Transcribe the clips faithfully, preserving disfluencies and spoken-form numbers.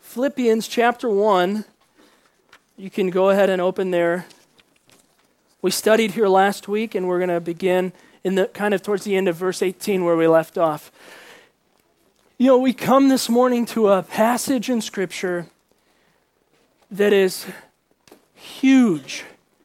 Philippians chapter one. You can go ahead and open there. We studied here last week, and we're going to begin in the kind of towards the end of verse eighteen where we left off. You know, we come this morning to a passage in Scripture that is huge.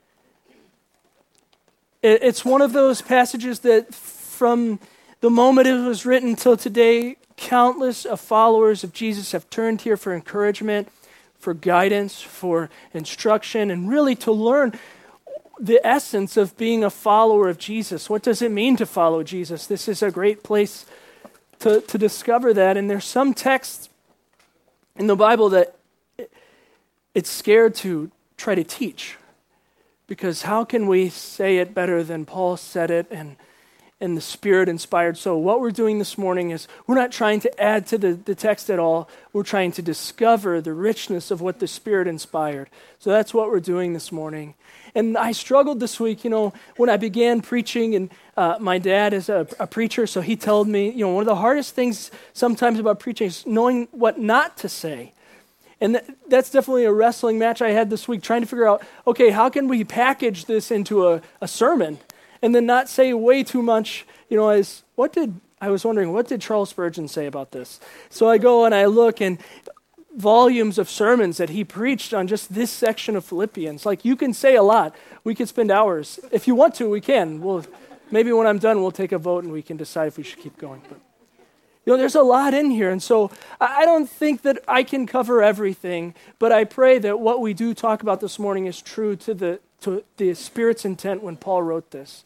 It's one of those passages that from the moment it was written till today, countless of followers of Jesus have turned here for encouragement, for guidance, for instruction, and really to learn the essence of being a follower of Jesus. What does it mean to follow Jesus? This is a great place to, to discover that. And there's some texts in the Bible that it's scared to try to teach. Because how can we say it better than Paul said it and, and the Spirit inspired? So what we're doing this morning is we're not trying to add to the, the text at all. We're trying to discover the richness of what the Spirit inspired. So that's what we're doing this morning. And I struggled this week, you know, when I began preaching, and uh, my dad is a, a preacher, so he told me, you know, one of the hardest things sometimes about preaching is knowing what not to say. And th- that's definitely a wrestling match I had this week, trying to figure out, okay, how can we package this into a, a sermon and then not say way too much, you know, as what did, I was wondering, what did Charles Spurgeon say about this? So I go and I look, and volumes of sermons that he preached on just this section of Philippians. Like, you can say a lot. We could spend hours. If you want to, we can. We'll, maybe when I'm done, we'll take a vote and we can decide if we should keep going. But you know, there's a lot in here, and so I don't think that I can cover everything, but I pray that what we do talk about this morning is true to the to the Spirit's intent when Paul wrote this.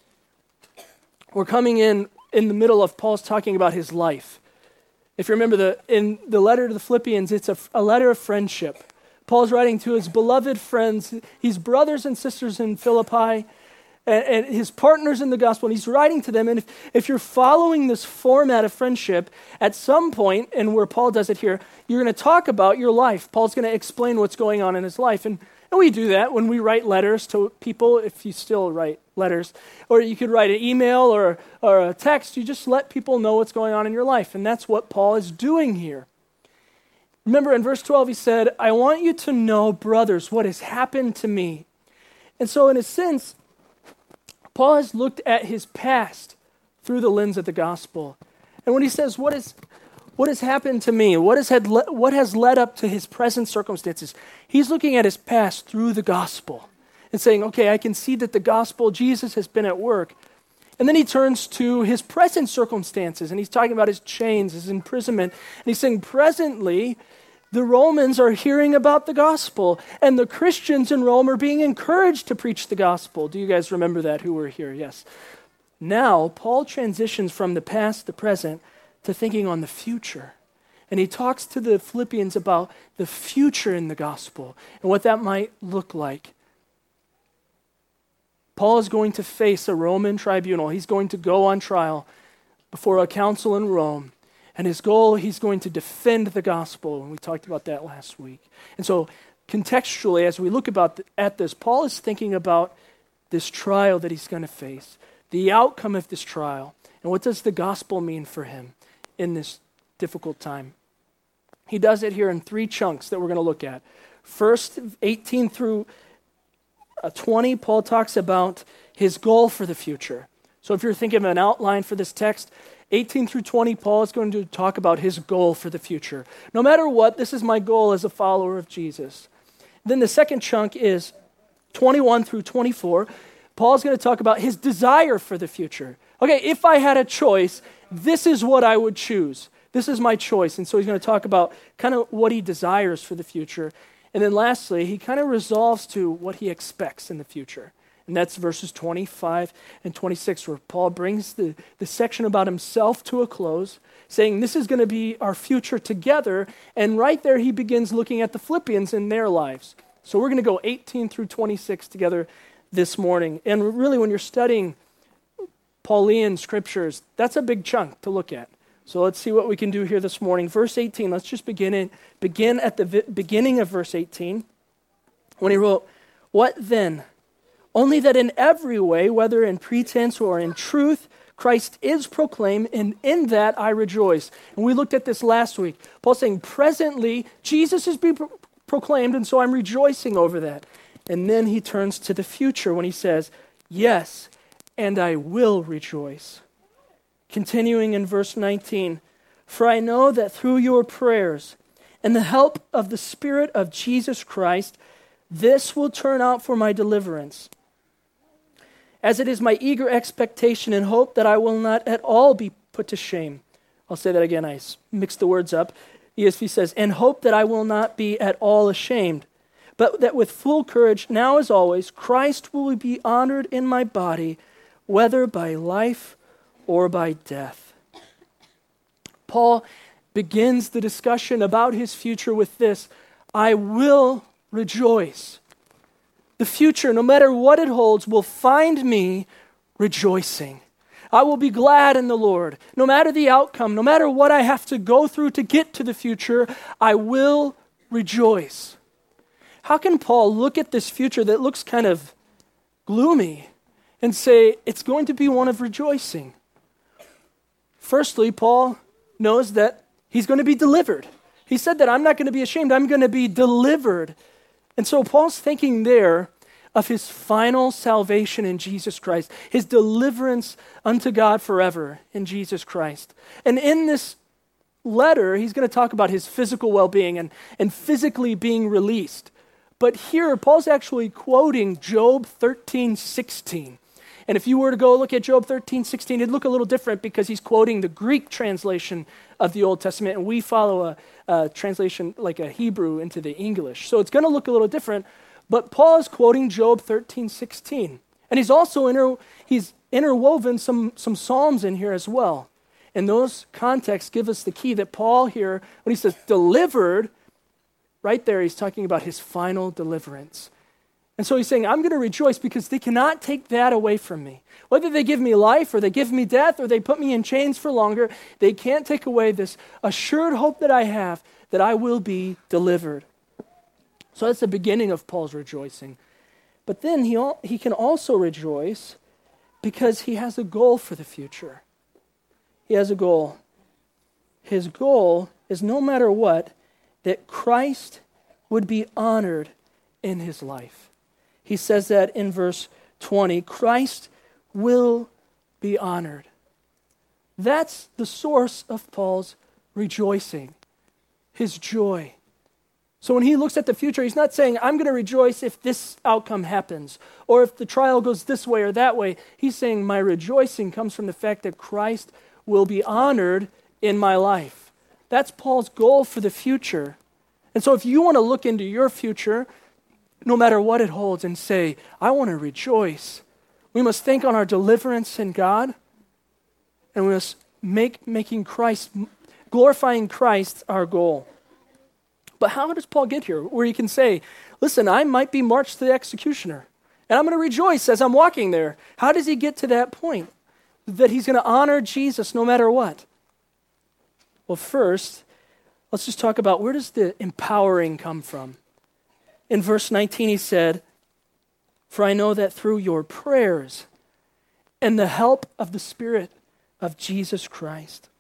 We're coming in in the middle of Paul's talking about his life. If you remember, the in the letter to the Philippians, it's a, a letter of friendship. Paul's writing to his beloved friends, his brothers and sisters in Philippi, and, and his partners in the gospel, and he's writing to them. And if, if you're following this format of friendship, at some point, and where Paul does it here, you're going to talk about your life. Paul's going to explain what's going on in his life. And, and we do that when we write letters to people, if you still write letters. Or you could write an email or, or a text. You just let people know what's going on in your life. And that's what Paul is doing here. Remember in verse twelve, he said, I want you to know, brothers, what has happened to me. And so in a sense, Paul has looked at his past through the lens of the gospel. And when he says, what is, what has happened to me? What has, had le- what has led up to his present circumstances? He's looking at his past through the gospel and saying, okay, I can see that the gospel, Jesus has been at work. And then he turns to his present circumstances, and he's talking about his chains, his imprisonment. And he's saying, presently, the Romans are hearing about the gospel, and the Christians in Rome are being encouraged to preach the gospel. Do you guys remember that, who were here? Yes. Now, Paul transitions from the past, the present, to thinking on the future. And he talks to the Philippians about the future in the gospel and what that might look like. Paul is going to face a Roman tribunal. He's going to go on trial before a council in Rome. And his goal, he's going to defend the gospel, and we talked about that last week. And so contextually, as we look about th- at this, Paul is thinking about this trial that he's going to face, the outcome of this trial, and what does the gospel mean for him in this difficult time. He does it here in three chunks that we're going to look at. First, eighteen through twenty, Paul talks about his goal for the future. So if you're thinking of an outline for this text, eighteen through twenty, Paul is going to talk about his goal for the future. No matter what, this is my goal as a follower of Jesus. Then the second chunk is twenty-one through twenty-four. Paul's going to talk about his desire for the future. Okay, if I had a choice, this is what I would choose. This is my choice. And so he's going to talk about kind of what he desires for the future. And then lastly, he kind of resolves to what he expects in the future. And that's verses twenty-five and twenty-six, where Paul brings the, the section about himself to a close, saying this is going to be our future together. And right there, he begins looking at the Philippians in their lives. So we're going to go eighteen through twenty-six together this morning. And really, when you're studying Pauline scriptures, that's a big chunk to look at. So let's see what we can do here this morning. Verse eighteen, let's just begin, in, begin at the vi- beginning of verse eighteen, when he wrote, what then? Only that in every way, whether in pretense or in truth, Christ is proclaimed, and in that I rejoice. And we looked at this last week. Paul's saying, presently, Jesus is being pro- proclaimed, and so I'm rejoicing over that. And then he turns to the future when he says, yes, and I will rejoice. Continuing in verse nineteen, for I know that through your prayers and the help of the Spirit of Jesus Christ, this will turn out for my deliverance. As it is my eager expectation and hope that I will not at all be put to shame. I'll say that again, I mixed the words up. E S V says, and hope that I will not be at all ashamed, but that with full courage, now as always, Christ will be honored in my body, whether by life or by death. Paul begins the discussion about his future with this, I will rejoice. The future, no matter what it holds, will find me rejoicing. I will be glad in the Lord. No matter the outcome, no matter what I have to go through to get to the future, I will rejoice. How can Paul look at this future that looks kind of gloomy and say it's going to be one of rejoicing? Firstly, Paul knows that he's going to be delivered. He said that I'm not going to be ashamed, I'm going to be delivered. And so Paul's thinking there of his final salvation in Jesus Christ, his deliverance unto God forever in Jesus Christ. And in this letter, he's going to talk about his physical well-being and, and physically being released. But here, Paul's actually quoting Job thirteen sixteen. And if you were to go look at Job thirteen sixteen, it'd look a little different because he's quoting the Greek translation of the Old Testament, and we follow a, a translation like a Hebrew into the English. So it's going to look a little different, but Paul is quoting Job thirteen sixteen. And he's also inter, he's interwoven some, some Psalms in here as well. And those contexts give us the key that Paul here, when he says delivered, right there he's talking about his final deliverance. And so he's saying, I'm going to rejoice because they cannot take that away from me. Whether they give me life or they give me death or they put me in chains for longer, they can't take away this assured hope that I have that I will be delivered. So that's the beginning of Paul's rejoicing. But then he, al- he can also rejoice because he has a goal for the future. He has a goal. His goal is no matter what, that Christ would be honored in his life. He says that in verse twenty, Christ will be honored. That's the source of Paul's rejoicing, his joy. So when he looks at the future, he's not saying, I'm going to rejoice if this outcome happens, or if the trial goes this way or that way. He's saying, my rejoicing comes from the fact that Christ will be honored in my life. That's Paul's goal for the future. And so if you want to look into your future, no matter what it holds, and say, I want to rejoice, we must think on our deliverance in God, and we must make making Christ, glorifying Christ our goal. But how does Paul get here, where he can say, listen, I might be marched to the executioner, and I'm going to rejoice as I'm walking there? How does he get to that point, that he's going to honor Jesus no matter what? Well, first, let's just talk about where does the empowering come from? In verse nineteen, he said, for I know that through your prayers and the help of the Spirit of Jesus Christ.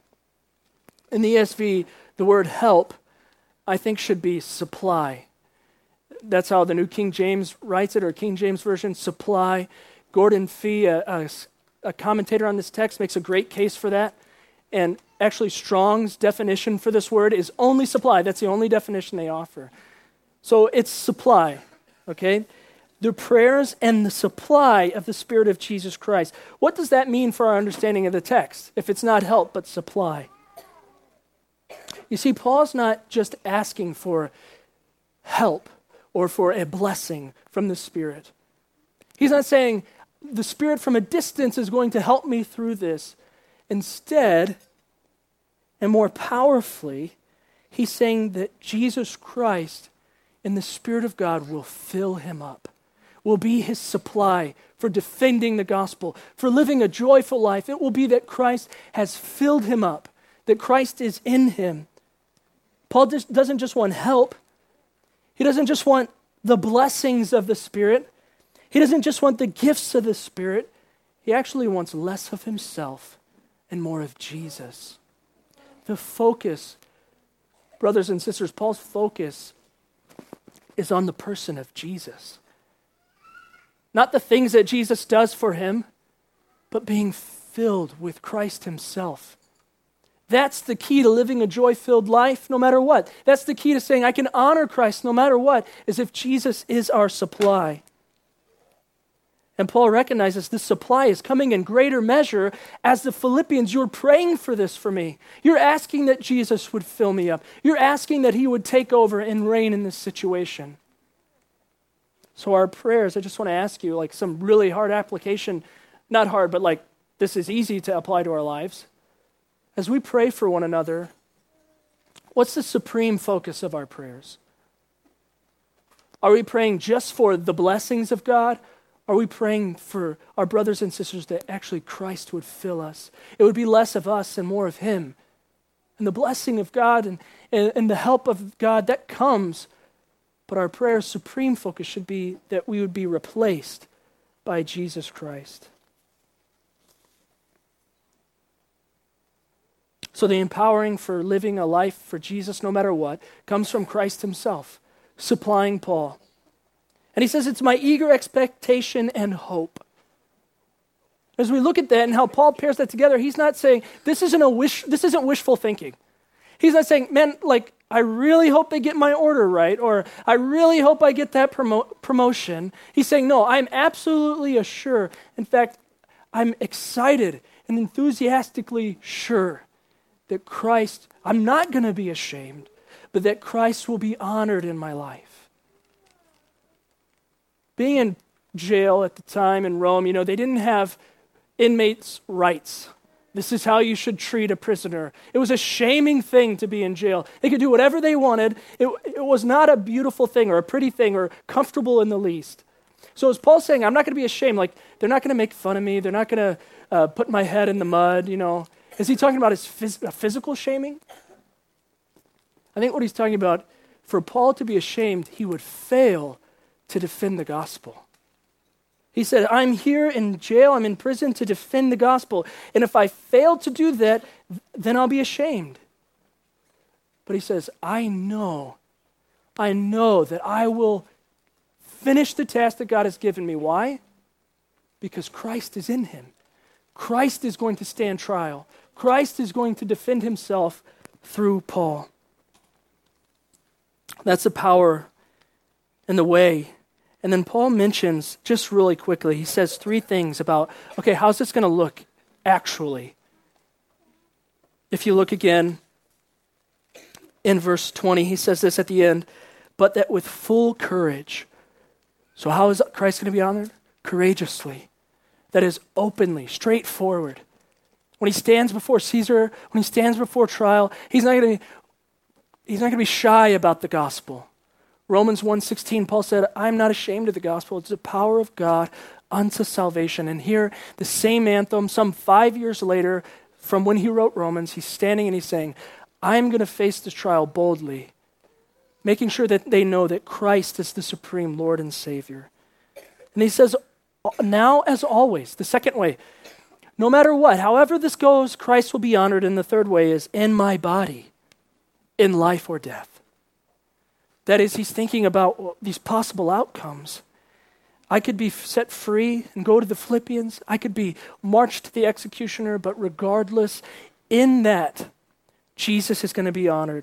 In the E S V, the word help, I think, should be supply. That's how the New King James writes it, or King James Version, supply. Gordon Fee, a, a, a commentator on this text, makes a great case for that. And actually, Strong's definition for this word is only supply. That's the only definition they offer. So it's supply, okay? The prayers and the supply of the Spirit of Jesus Christ. What does that mean for our understanding of the text, if it's not help but supply? You see, Paul's not just asking for help or for a blessing from the Spirit. He's not saying the Spirit from a distance is going to help me through this. Instead, and more powerfully, he's saying that Jesus Christ and the Spirit of God will fill him up, will be his supply for defending the gospel, for living a joyful life. It will be that Christ has filled him up, that Christ is in him. Paul just doesn't just want help. He doesn't just want the blessings of the Spirit. He doesn't just want the gifts of the Spirit. He actually wants less of himself and more of Jesus. The focus, brothers and sisters, Paul's focus is on the person of Jesus. Not the things that Jesus does for him, but being filled with Christ himself. That's the key to living a joy-filled life no matter what. That's the key to saying I can honor Christ no matter what, as if Jesus is our supply. And Paul recognizes this supply is coming in greater measure as the Philippians, you're praying for this for me. You're asking that Jesus would fill me up. You're asking that he would take over and reign in this situation. So our prayers, I just want to ask you, like some really hard application, not hard, but like this is easy to apply to our lives. As we pray for one another, what's the supreme focus of our prayers? Are we praying just for the blessings of God? Are we praying for our brothers and sisters that actually Christ would fill us? It would be less of us and more of him. And the blessing of God and, and, and the help of God, that comes. But our prayer's supreme focus should be that we would be replaced by Jesus Christ. So the empowering for living a life for Jesus no matter what comes from Christ himself, supplying Paul. And he says, it's my eager expectation and hope. As we look at that and how Paul pairs that together, he's not saying, this isn't a wish, this isn't wishful thinking. He's not saying, man, like, I really hope they get my order right, or I really hope I get that promo- promotion. He's saying, no, I'm absolutely assured. In fact, I'm excited and enthusiastically sure that Christ, I'm not going to be ashamed, but that Christ will be honored in my life. Being in jail at the time in Rome, you know, they didn't have inmates' rights. This is how you should treat a prisoner. It was a shaming thing to be in jail. They could do whatever they wanted. It, it was not a beautiful thing or a pretty thing or comfortable in the least. So as Paul's saying, I'm not going to be ashamed. Like, they're not going to make fun of me. They're not going to uh, put my head in the mud, you know. Is he talking about his phys- physical shaming? I think what he's talking about, for Paul to be ashamed, he would fail to defend the gospel. He said, I'm here in jail, I'm in prison to defend the gospel. And if I fail to do that, then I'll be ashamed. But he says, I know, I know that I will finish the task that God has given me. Why? Because Christ is in him. Christ is going to stand trial. Christ is going to defend himself through Paul. That's the power and the way. And then Paul mentions, just really quickly, he says three things about, okay, how's this going to look actually? If you look again in verse twenty, he says this at the end, but that with full courage. So how is Christ going to be honored? Courageously. That is openly, straightforward. When he stands before Caesar, when he stands before trial, he's not going to he's not going to be shy about the gospel. Romans one sixteen, Paul said, I'm not ashamed of the gospel. It's the power of God unto salvation. And here, the same anthem, some five years later, from when he wrote Romans, he's standing and he's saying, I'm going to face this trial boldly, making sure that they know that Christ is the supreme Lord and Savior. And he says, now as always, the second way, no matter what, however this goes, Christ will be honored. And the third way is in my body, in life or death. That is, he's thinking about these possible outcomes. I could be set free and go to the Philippians. I could be marched to the executioner, but regardless, in that, Jesus is going to be honored.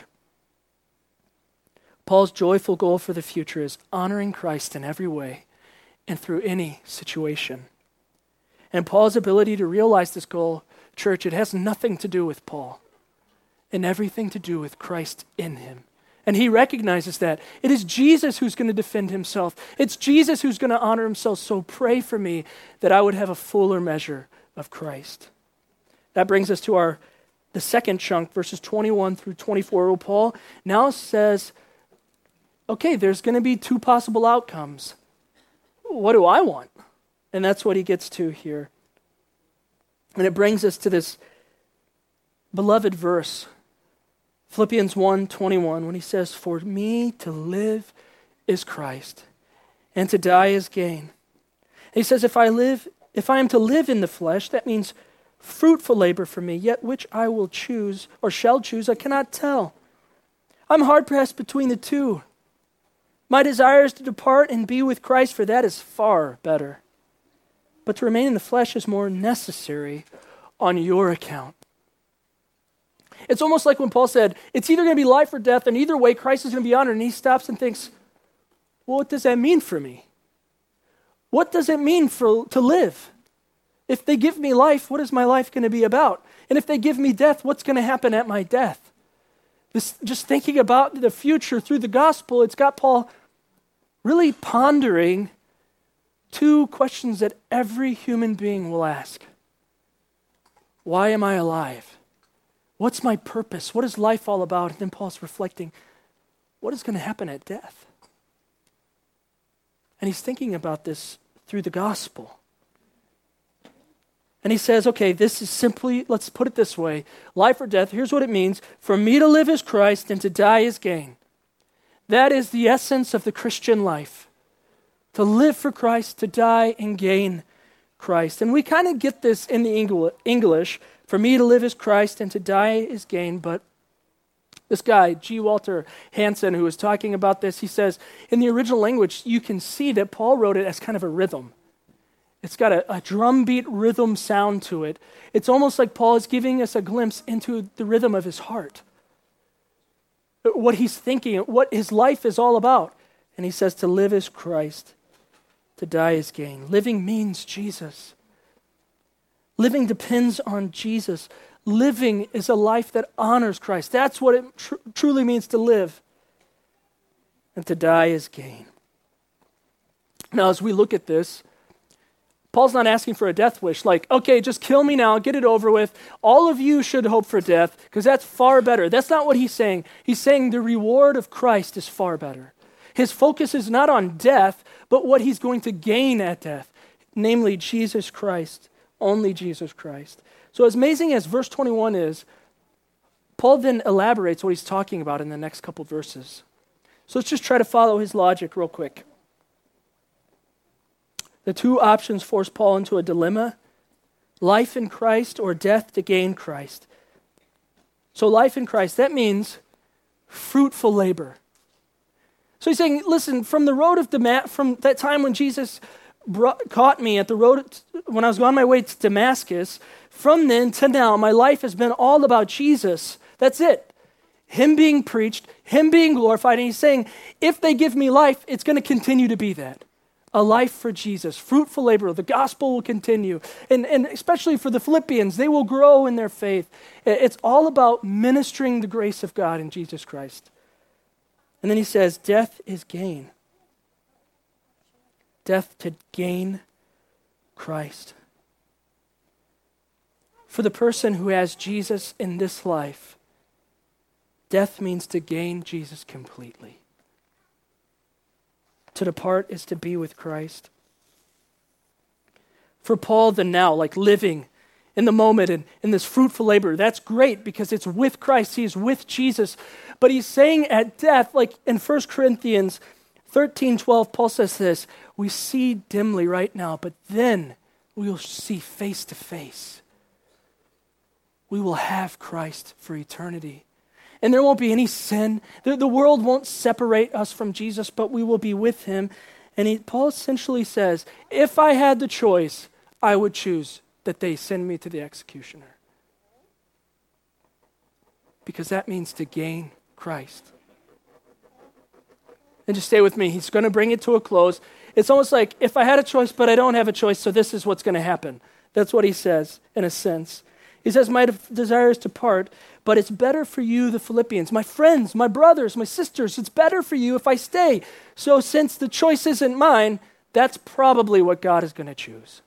Paul's joyful goal for the future is honoring Christ in every way and through any situation. And Paul's ability to realize this goal, church, it has nothing to do with Paul and everything to do with Christ in him. And he recognizes that. It is Jesus who's going to defend himself. It's Jesus who's going to honor himself. So pray for me that I would have a fuller measure of Christ. That brings us to our the second chunk, verses twenty-one through twenty-four, where Paul now says, okay, there's going to be two possible outcomes. What do I want? And that's what he gets to here. And it brings us to this beloved verse, Philippians one twenty-one, when he says, for me to live is Christ, and to die is gain. And he says, if I live, If I am to live in the flesh, that means fruitful labor for me, yet which I will choose or shall choose, I cannot tell. I'm hard-pressed between the two. My desire is to depart and be with Christ, for that is far better. But to remain in the flesh is more necessary on your account. It's almost like when Paul said, it's either going to be life or death, and either way, Christ is going to be honored. And he stops and thinks, well, what does that mean for me? What does it mean for to live? If they give me life, what is my life going to be about? And if they give me death, what's going to happen at my death? This, just thinking about the future through the gospel, it's got Paul really pondering two questions that every human being will ask. Why am I alive? What's my purpose? What is life all about? And then Paul's reflecting, what is going to happen at death? And he's thinking about this through the gospel. And he says, okay, this is simply, let's put it this way, life or death, here's what it means. For me to live is Christ and to die is gain. That is the essence of the Christian life. To live for Christ, to die and gain Christ. And we kind of get this in the English. For me to live is Christ and to die is gain. But this guy, G. Walter Hansen, who was talking about this, he says, in the original language, you can see that Paul wrote it as kind of a rhythm. It's got a, a drum beat rhythm sound to it. It's almost like Paul is giving us a glimpse into the rhythm of his heart. What he's thinking, what his life is all about. And he says to live is Christ, to die is gain. Living means Jesus. Living depends on Jesus. Living is a life that honors Christ. That's what it tr- truly means to live. And to die is gain. Now, as we look at this, Paul's not asking for a death wish, like, okay, just kill me now, get it over with. All of you should hope for death, because that's far better. That's not what he's saying. He's saying the reward of Christ is far better. His focus is not on death, but what he's going to gain at death, namely Jesus Christ, only Jesus Christ. So as amazing as verse twenty-one is, Paul then elaborates what he's talking about in the next couple verses. So let's just try to follow his logic real quick. The two options force Paul into a dilemma: life in Christ or death to gain Christ. So life in Christ, that means fruitful labor. So he's saying, listen, from the road of Damascus, from that time when Jesus brought, caught me at the road, when I was on my way to Damascus, from then to now, my life has been all about Jesus. That's it. Him being preached, Him being glorified. And he's saying, if they give me life, it's going to continue to be that. A life for Jesus, fruitful labor. The gospel will continue. And, and especially for the Philippians, they will grow in their faith. It's all about ministering the grace of God in Jesus Christ. And then he says, death is gain. Death to gain Christ. For the person who has Jesus in this life, death means to gain Jesus completely. To depart is to be with Christ. For Paul, the now, like living in the moment and in this fruitful labor, that's great because it's with Christ. He's with Jesus. But he's saying at death, like in First Corinthians thirteen twelve, Paul says this, we see dimly right now, but then we will see face to face. We will have Christ for eternity. And there won't be any sin. The, the world won't separate us from Jesus, but we will be with him. And he, Paul essentially says, if I had the choice, I would choose that they send me to the executioner. Because that means to gain Christ. And just stay with me. He's going to bring it to a close. It's almost like, if I had a choice, but I don't have a choice, so this is what's going to happen. That's what he says, in a sense. He says, my desire is to part, but it's better for you, the Philippians, my friends, my brothers, my sisters, it's better for you if I stay. So since the choice isn't mine, that's probably what God is going to choose.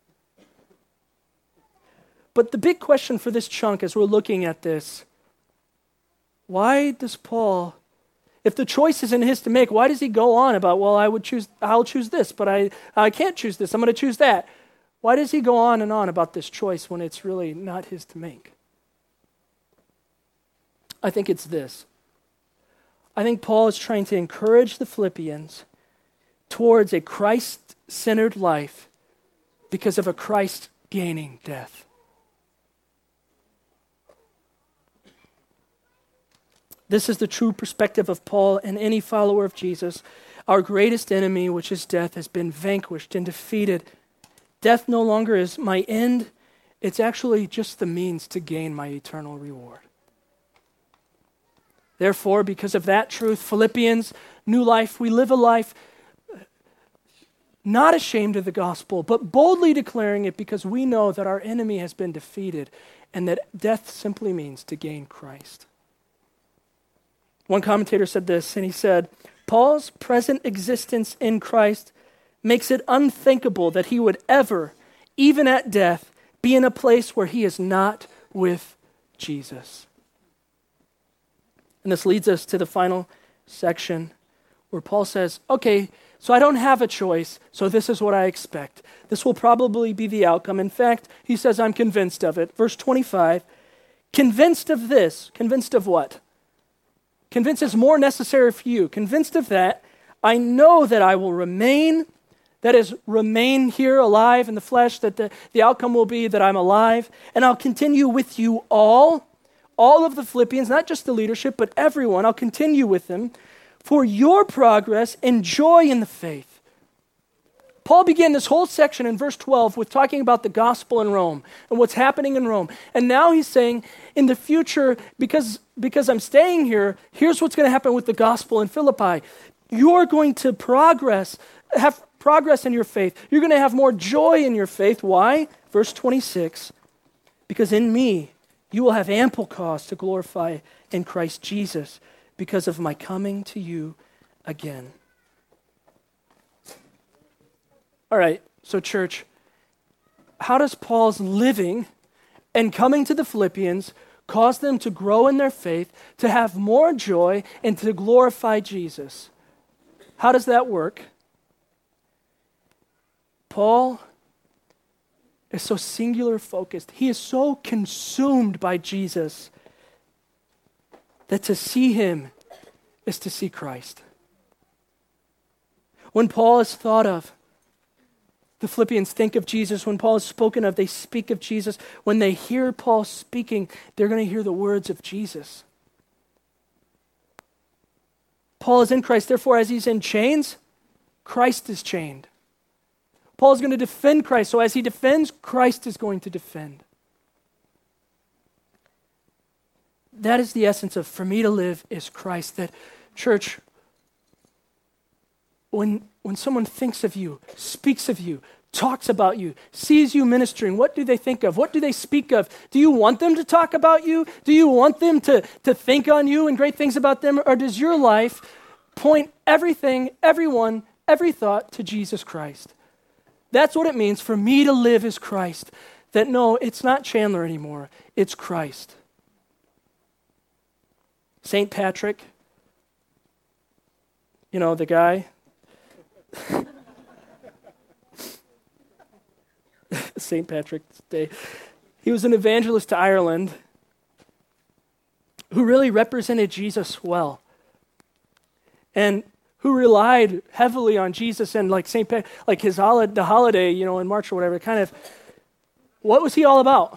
But the big question for this chunk as we're looking at this, why does Paul, if the choice isn't his to make, why does he go on about, well, I would choose, I'll choose this, but I, I can't choose this, I'm going to choose that. Why does he go on and on about this choice when it's really not his to make? I think it's this. I think Paul is trying to encourage the Philippians towards a Christ-centered life because of a Christ-gaining death. This is the true perspective of Paul and any follower of Jesus. Our greatest enemy, which is death, has been vanquished and defeated. Death no longer is my end. It's actually just the means to gain my eternal reward. Therefore, because of that truth, Philippians, new life, we live a life not ashamed of the gospel, but boldly declaring it because we know that our enemy has been defeated and that death simply means to gain Christ. One commentator said this, and he said, Paul's present existence in Christ makes it unthinkable that he would ever, even at death, be in a place where he is not with Jesus. And this leads us to the final section where Paul says, okay, so I don't have a choice, so this is what I expect. This will probably be the outcome. In fact, he says, I'm convinced of it. Verse twenty-five, convinced of this. Convinced of what? Convinced is more necessary for you. Convinced of that, I know that I will remain, that is, remain here alive in the flesh, that the, the outcome will be that I'm alive, and I'll continue with you all, all of the Philippians, not just the leadership, but everyone. I'll continue with them for your progress and joy in the faith. Paul began this whole section in verse twelve with talking about the gospel in Rome and what's happening in Rome. And now he's saying, in the future, because, because I'm staying here, here's what's going to happen with the gospel in Philippi. You're going to progress, have progress in your faith. You're going to have more joy in your faith. Why? Verse twenty-six, because in me you will have ample cause to glorify in Christ Jesus because of my coming to you again. All right, so church, how does Paul's living and coming to the Philippians cause them to grow in their faith, to have more joy, and to glorify Jesus? How does that work? Paul is so singular focused. He is so consumed by Jesus that to see him is to see Christ. When Paul is thought of, the Philippians think of Jesus. When Paul is spoken of, they speak of Jesus. When they hear Paul speaking, they're going to hear the words of Jesus. Paul is in Christ, therefore, as he's in chains, Christ is chained. Paul is going to defend Christ, so as he defends, Christ is going to defend. That is the essence of for me to live is Christ. That, church, when, when someone thinks of you, speaks of you, talks about you, sees you ministering, what do they think of? What do they speak of? Do you want them to talk about you? Do you want them to, to think on you and great things about them? Or does your life point everything, everyone, every thought to Jesus Christ? That's what it means for me to live as Christ. That no, it's not Chandler anymore. It's Christ. Saint Patrick, you know, the guy. Saint Patrick's Day. He was an evangelist to Ireland who really represented Jesus well. And who relied heavily on Jesus and like Saint Pat, like his holiday, the holiday, you know, in March or whatever, kind of, what was he all about?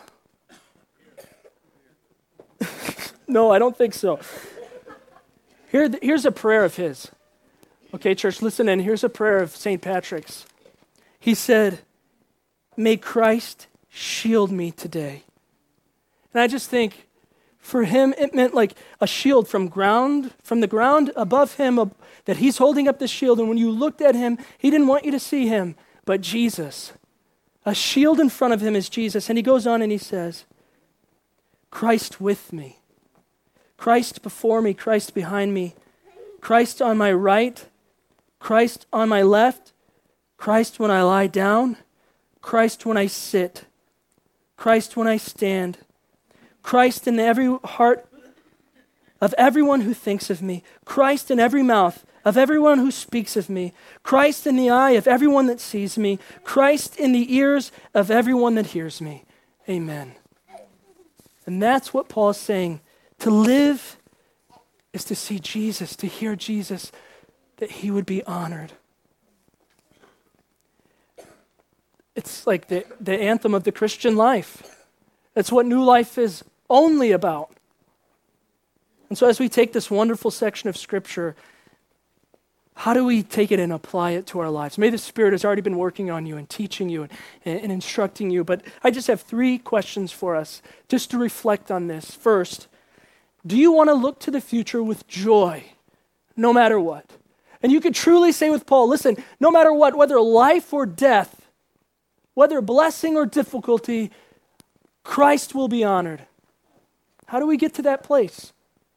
No, I don't think so. Here, here's a prayer of his. Okay, church, listen in. Here's a prayer of Saint Patrick's. He said, may Christ shield me today. And I just think, for him, it meant like a shield from ground, from the ground above him, uh, that he's holding up the shield. And when you looked at him, he didn't want you to see him, but Jesus. A shield in front of him is Jesus. And he goes on and he says, Christ with me. Christ before me, Christ behind me. Christ on my right, Christ on my left. Christ when I lie down. Christ when I sit. Christ when I stand. Christ in every heart of everyone who thinks of me. Christ in every mouth of everyone who speaks of me. Christ in the eye of everyone that sees me. Christ in the ears of everyone that hears me. Amen. And that's what Paul is saying. To live is to see Jesus, to hear Jesus, that he would be honored. It's like the, the anthem of the Christian life. That's what new life is only about. And so as we take this wonderful section of Scripture, how do we take it and apply it to our lives? Maybe the Spirit has already been working on you and teaching you and, and, and instructing you, but I just have three questions for us just to reflect on this. First, do you want to look to the future with joy, no matter what? And you could truly say with Paul, listen, no matter what, whether life or death, whether blessing or difficulty, Christ will be honored. How do we get to that place?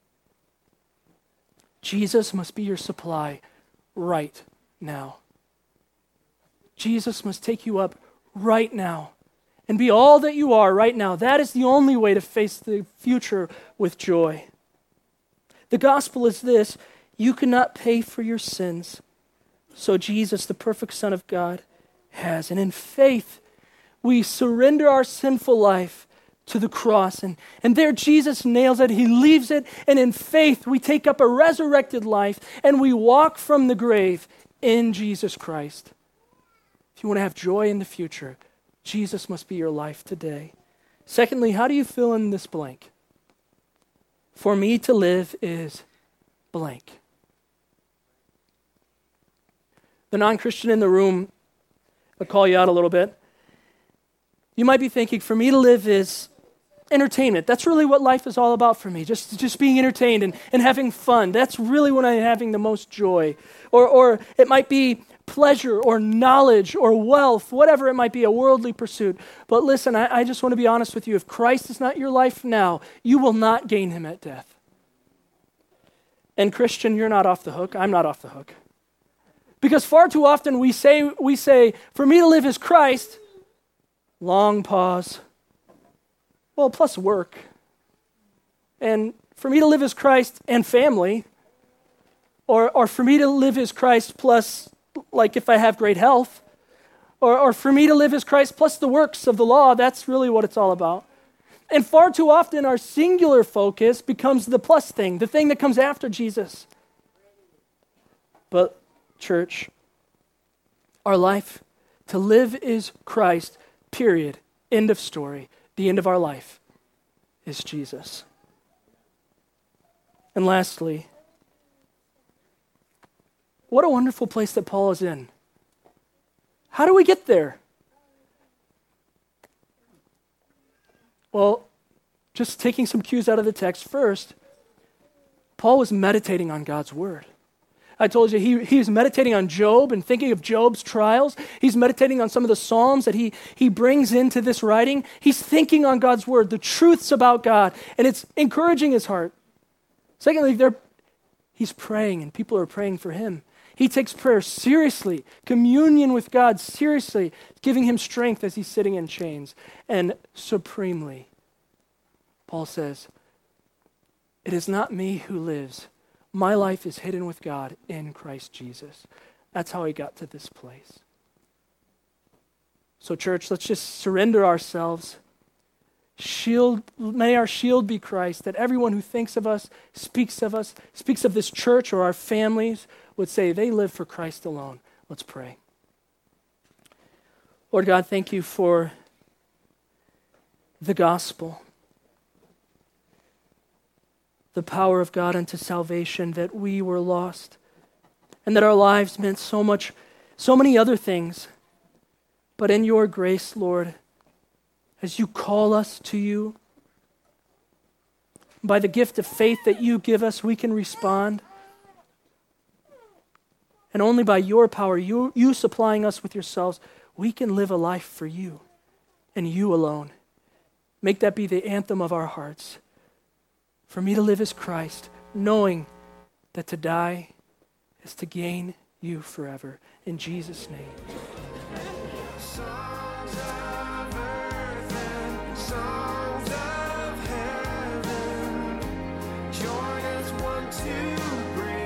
Jesus must be your supply right now. Jesus must take you up right now and be all that you are right now. That is the only way to face the future with joy. The gospel is this: you cannot pay for your sins, so Jesus, the perfect Son of God, has. And in faith, we surrender our sinful life to the cross. And, and there Jesus nails it. He leaves it. And in faith, we take up a resurrected life and we walk from the grave in Jesus Christ. If you want to have joy in the future, Jesus must be your life today. Secondly, how do you fill in this blank? For me to live is blank. The non-Christian in the room, I'll call you out a little bit. You might be thinking, for me to live is entertainment. That's really what life is all about for me, just, just being entertained and, and having fun. That's really when I'm having the most joy. Or, or it might be pleasure or knowledge or wealth, whatever it might be, a worldly pursuit. But listen, I, I just want to be honest with you. If Christ is not your life now, you will not gain him at death. And Christian, you're not off the hook. I'm not off the hook. Because far too often we say, we say, for me to live is Christ, long pause, well, plus work. And for me to live is Christ and family, or, or for me to live is Christ plus, like if I have great health, or, or for me to live is Christ plus the works of the law. That's really what it's all about. And far too often our singular focus becomes the plus thing, the thing that comes after Jesus. But church, our life to live is Christ, period. End of story. The end of our life is Jesus. And lastly, what a wonderful place that Paul is in. How do we get there? Well, just taking some cues out of the text first, Paul was meditating on God's word. I told you he, he was meditating on Job and thinking of Job's trials. He's meditating on some of the Psalms that he, he brings into this writing. He's thinking on God's word, the truths about God, and it's encouraging his heart. Secondly, they're, he's praying and people are praying for him. He takes prayer seriously, communion with God seriously, giving him strength as he's sitting in chains. And supremely, Paul says, it is not me who lives. My life is hidden with God in Christ Jesus. That's how he got to this place. So church, let's just surrender ourselves. Shield, may our shield be Christ, that everyone who thinks of us, speaks of us, speaks of this church or our families, would say they live for Christ alone. Let's pray. Lord God, thank you for the gospel, the power of God unto salvation, that we were lost and that our lives meant so much, so many other things. But in your grace, Lord, as you call us to you, by the gift of faith that you give us, we can respond. And only by your power, you, you supplying us with yourselves, we can live a life for you and you alone. Make that be the anthem of our hearts. For me to live is Christ, knowing that to die is to gain you forever. In Jesus' name. Join as one to bring